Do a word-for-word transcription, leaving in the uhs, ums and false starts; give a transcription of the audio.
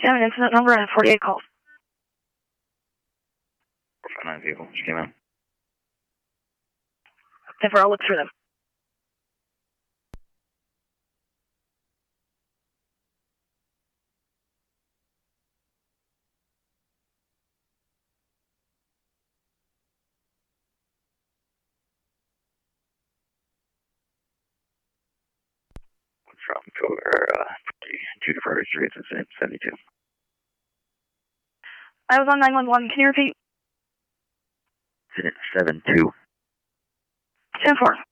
Seven incident number and forty-eight calls. four five nine vehicle, just came in. If I'll look through them. From or, uh, two deferred streets at seventy-two. I was on nine one one. Can you repeat? seven two. ten four.